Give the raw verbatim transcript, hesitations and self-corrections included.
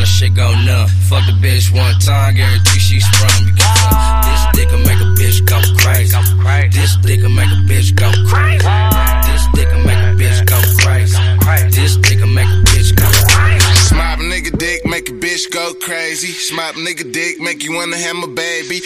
my shit go numb. Fuck the bitch one time, guarantee she sprung. This dick'll make a bitch go crazy. This dick'll make a bitch go crazy. This dick'll make a bitch go crazy. This dick'll make a bitch go crazy. Smop nigga dick make a bitch go crazy. Smop nigga dick make you wanna have my baby.